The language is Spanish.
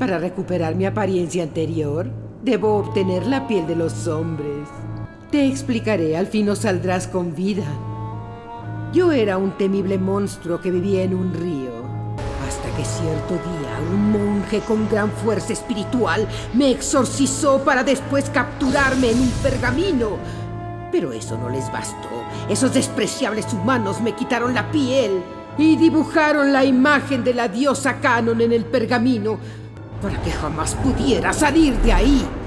Para recuperar mi apariencia anterior, debo obtener la piel de los hombres. Te explicaré, al fin no saldrás con vida. Yo era un temible monstruo que vivía en un río, hasta que cierto día un monje con gran fuerza espiritual me exorcizó para después capturarme en un pergamino. Pero eso no les bastó. Esos despreciables humanos me quitaron la piel y dibujaron la imagen de la diosa Canon en el pergamino para que jamás pudiera salir de ahí.